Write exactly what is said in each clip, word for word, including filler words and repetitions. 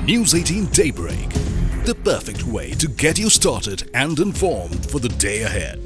News eighteen Daybreak, the perfect way to get you started and informed for the day ahead.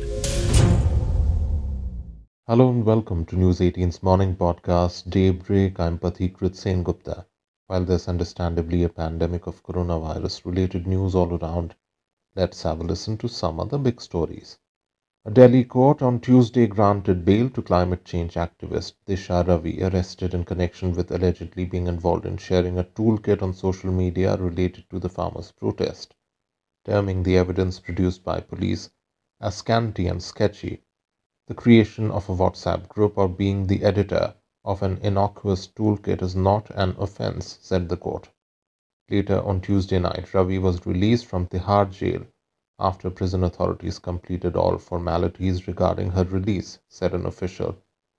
Hello and welcome to News eighteen's morning podcast, Daybreak. I'm Pathikrit Sengupta. While there's understandably a pandemic of coronavirus-related news all around, let's have a listen to some other big stories. A Delhi court on Tuesday granted bail to climate change activist Disha Ravi, arrested in connection with allegedly being involved in sharing a toolkit on social media related to the farmers' protest, terming the evidence produced by police as scanty and sketchy. The creation of a WhatsApp group or being the editor of an innocuous toolkit is not an offense, said the court. Later on Tuesday night, Ravi was released from Tihar jail after prison authorities completed all formalities regarding her release, said an official.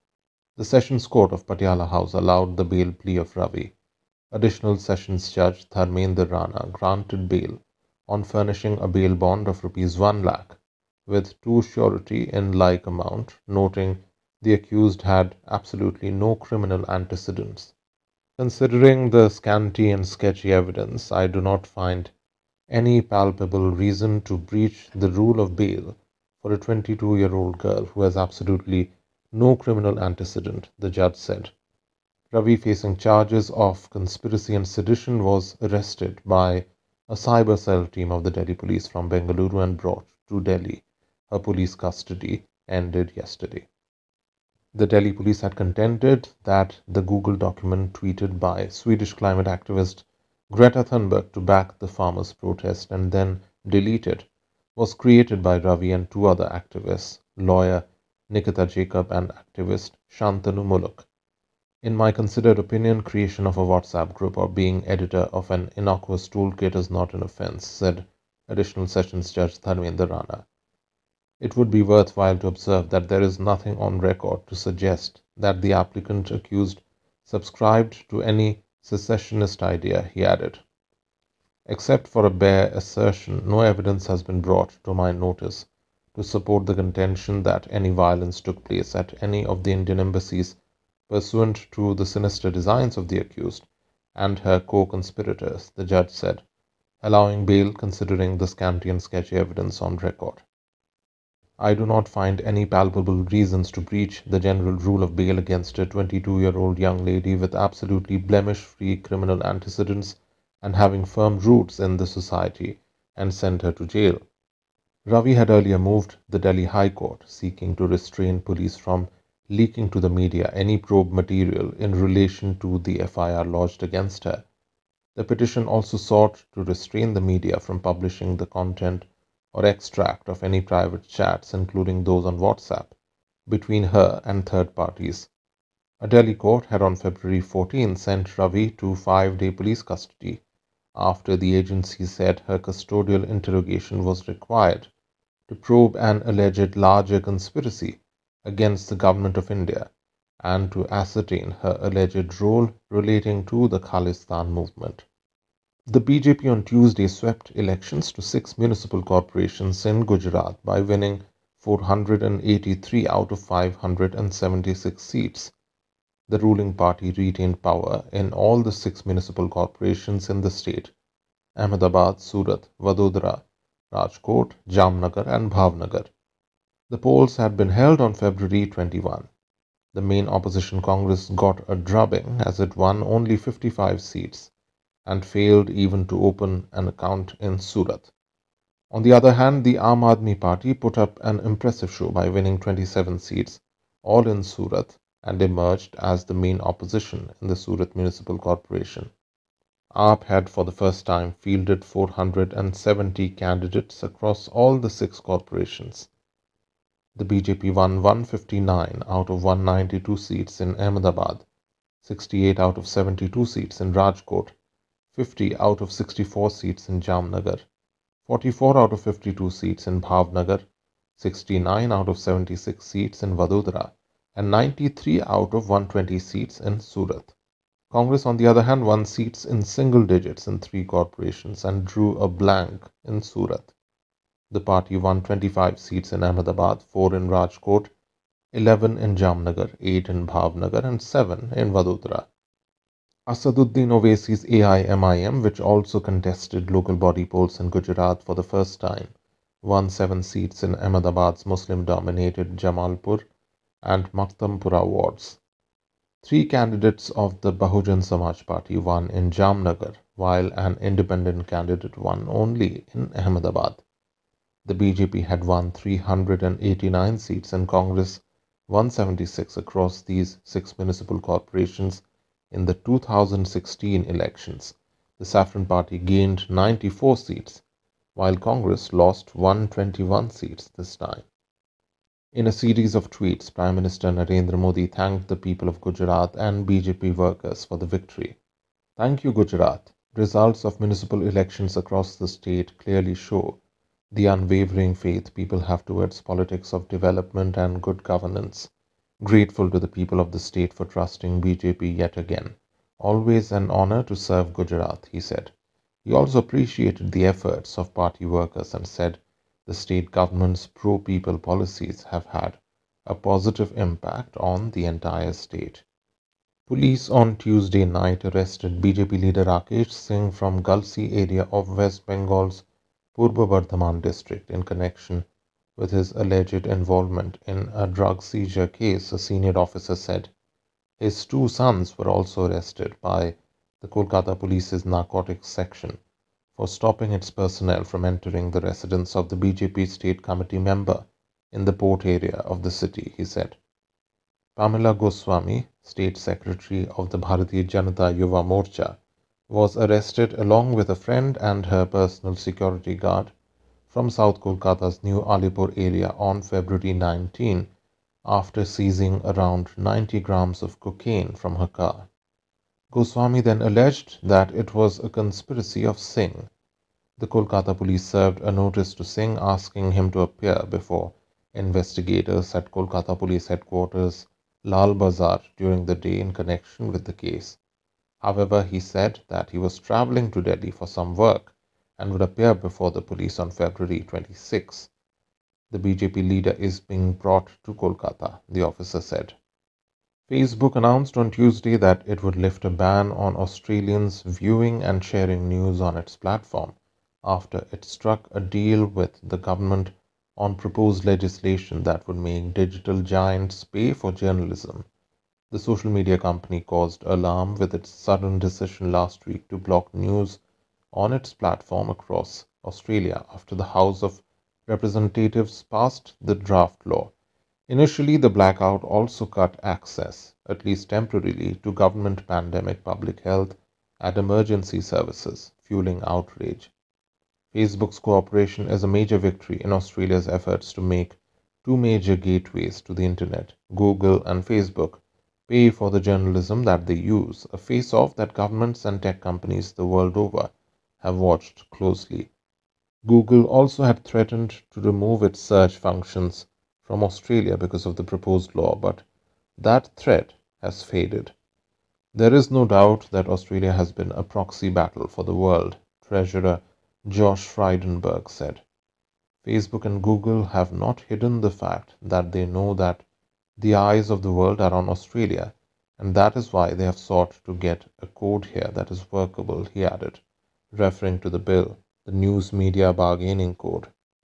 The Sessions Court of Patiala House allowed the bail plea of Ravi. Additional Sessions Judge Dharmendra Rana granted bail on furnishing a bail bond of rupees one lakh with two surety in like amount, noting the accused had absolutely no criminal antecedents. Considering the scanty and sketchy evidence, I do not find any palpable reason to breach the rule of bail for a twenty-two-year-old girl who has absolutely no criminal antecedent, the judge said. Ravi, facing charges of conspiracy and sedition, was arrested by a cyber cell team of the Delhi police from Bengaluru and brought to Delhi. Her police custody ended yesterday. The Delhi police had contended that the Google document tweeted by Swedish climate activist Greta Thunberg to back the farmers' protest and then deleted was created by Ravi and two other activists, lawyer Nikita Jacob and activist Shantanu Muluk. In my considered opinion, creation of a WhatsApp group or being editor of an innocuous toolkit is not an offense, said Additional Sessions Judge Dharmendra Rana. It would be worthwhile to observe that there is nothing on record to suggest that the applicant accused subscribed to any secessionist idea, he added. Except for a bare assertion, no evidence has been brought to my notice to support the contention that any violence took place at any of the Indian embassies pursuant to the sinister designs of the accused and her co-conspirators, the judge said, allowing bail considering the scanty and sketchy evidence on record. I do not find any palpable reasons to breach the general rule of bail against a twenty-two-year-old young lady with absolutely blemish-free criminal antecedents and having firm roots in the society, and send her to jail. Ravi had earlier moved the Delhi High Court, seeking to restrain police from leaking to the media any probe material in relation to the F I R lodged against her. The petition also sought to restrain the media from publishing the content or extract of any private chats, including those on WhatsApp, between her and third parties. A Delhi court had on February fourteenth sent Ravi to five-day police custody after the agency said her custodial interrogation was required to probe an alleged larger conspiracy against the government of India and to ascertain her alleged role relating to the Khalistan movement. The B J P on Tuesday swept elections to six municipal corporations in Gujarat by winning four hundred eighty-three out of five hundred seventy-six seats. The ruling party retained power in all the six municipal corporations in the state: Ahmedabad, Surat, Vadodara, Rajkot, Jamnagar and Bhavnagar. The polls had been held on February twenty-first. The main opposition Congress got a drubbing as it won only fifty-five seats and failed even to open an account in Surat. On the other hand, the Aam Aadmi Party put up an impressive show by winning twenty-seven seats, all in Surat, and emerged as the main opposition in the Surat Municipal Corporation. A P had for the first time fielded four hundred seventy candidates across all the six corporations. The B J P won one hundred fifty-nine out of one hundred ninety-two seats in Ahmedabad, sixty-eight out of seventy-two seats in Rajkot, fifty out of sixty-four seats in Jamnagar, forty-four out of fifty-two seats in Bhavnagar, sixty-nine out of seventy-six seats in Vadodara, and ninety-three out of one hundred twenty seats in Surat. Congress, on the other hand, won seats in single digits in three corporations and drew a blank in Surat. The party won twenty-five seats in Ahmedabad, four in Rajkot, eleven in Jamnagar, eight in Bhavnagar, and seven in Vadodara. Asaduddin Owaisi's A I M I M, which also contested local body polls in Gujarat for the first time, won seven seats in Ahmedabad's Muslim-dominated Jamalpur and Maktampura wards. Three candidates of the Bahujan Samaj Party won in Jamnagar, while an independent candidate won only in Ahmedabad. The B J P had won three hundred eighty-nine seats and Congress one hundred seventy-six across these six municipal corporations in the two thousand sixteen elections. The Saffron Party gained ninety-four seats, while Congress lost one hundred twenty-one seats this time. In a series of tweets, Prime Minister Narendra Modi thanked the people of Gujarat and B J P workers for the victory. Thank you, Gujarat. Results of municipal elections across the state clearly show the unwavering faith people have towards politics of development and good governance. Grateful to the people of the state for trusting B J P yet again. Always an honor to serve Gujarat, he said. He also appreciated the efforts of party workers and said the state government's pro-people policies have had a positive impact on the entire state. Police on Tuesday night arrested B J P leader Rakesh Singh from Galsi area of West Bengal's Purba Bardhaman district in connection with his alleged involvement in a drug seizure case, a senior officer said. His two sons were also arrested by the Kolkata Police's narcotics section for stopping its personnel from entering the residence of the B J P state committee member in the port area of the city, he said. Pamela Goswami, state secretary of the Bharatiya Janata Yuva Morcha, was arrested along with a friend and her personal security guard from South Kolkata's New Alipur area on February nineteenth after seizing around ninety grams of cocaine from her car. Goswami then alleged that it was a conspiracy of Singh. The Kolkata police served a notice to Singh asking him to appear before investigators at Kolkata Police Headquarters, Lal Bazar, during the day in connection with the case. However, he said that he was travelling to Delhi for some work and would appear before the police on February twenty-sixth. The B J P leader is being brought to Kolkata, the officer said. Facebook announced on Tuesday that it would lift a ban on Australians viewing and sharing news on its platform after it struck a deal with the government on proposed legislation that would make digital giants pay for journalism. The social media company caused alarm with its sudden decision last week to block news on its platform across Australia after the House of Representatives passed the draft law. Initially, the blackout also cut access, at least temporarily, to government pandemic public health and emergency services, fueling outrage. Facebook's cooperation is a major victory in Australia's efforts to make two major gateways to the internet, Google and Facebook, pay for the journalism that they use, a face-off that governments and tech companies the world over have watched closely. Google also had threatened to remove its search functions from Australia because of the proposed law, but that threat has faded. There is no doubt that Australia has been a proxy battle for the world, Treasurer Josh Frydenberg said. Facebook and Google have not hidden the fact that they know that the eyes of the world are on Australia, and that is why they have sought to get a code here that is workable, he added, referring to the bill, the News Media Bargaining Code.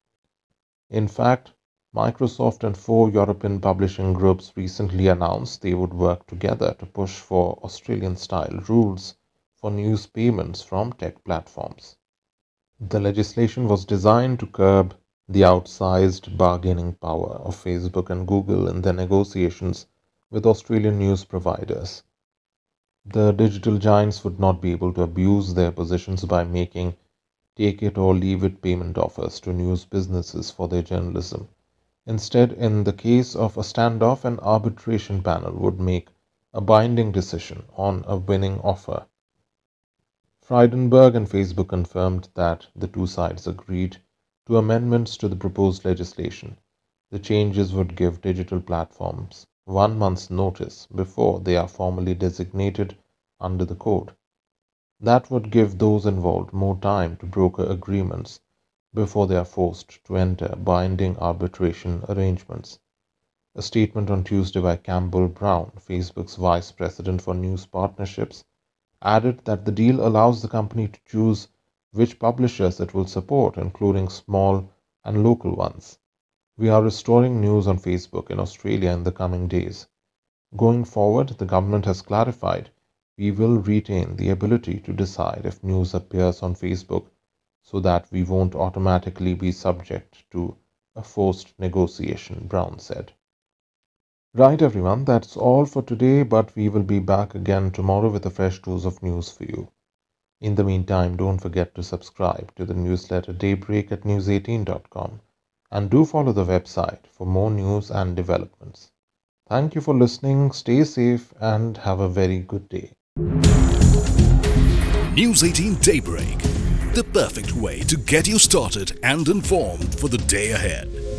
In fact, Microsoft and four European publishing groups recently announced they would work together to push for Australian-style rules for news payments from tech platforms. The legislation was designed to curb the outsized bargaining power of Facebook and Google in their negotiations with Australian news providers. The digital giants would not be able to abuse their positions by making take-it-or-leave-it payment offers to news businesses for their journalism. Instead, in the case of a standoff, an arbitration panel would make a binding decision on a winning offer. Frydenberg and Facebook confirmed that the two sides agreed to amendments to the proposed legislation. The changes would give digital platforms one month's notice before they are formally designated under the code. That would give those involved more time to broker agreements before they are forced to enter binding arbitration arrangements. A statement on Tuesday by Campbell Brown, Facebook's vice president for news partnerships, added that the deal allows the company to choose which publishers it will support, including small and local ones. We are restoring news on Facebook in Australia in the coming days. Going forward, the government has clarified we will retain the ability to decide if news appears on Facebook so that we won't automatically be subject to a forced negotiation, Brown said. Right, everyone, that's all for today, but we will be back again tomorrow with a fresh dose of news for you. In the meantime, don't forget to subscribe to the newsletter Daybreak at news eighteen dot com and do follow the website for more news and developments. Thank you for listening, stay safe, and have a very good day. News eighteen Daybreak, the perfect way to get you started and informed for the day ahead.